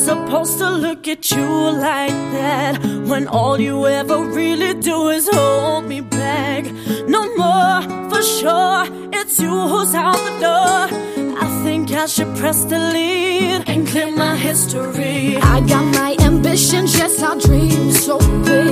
supposed to look at you like that when all you ever really do is hold me back? No more, for sure, it's you who's out the door. I think I should press delete and clear my history. I got my ambitions, yes, I dream so big.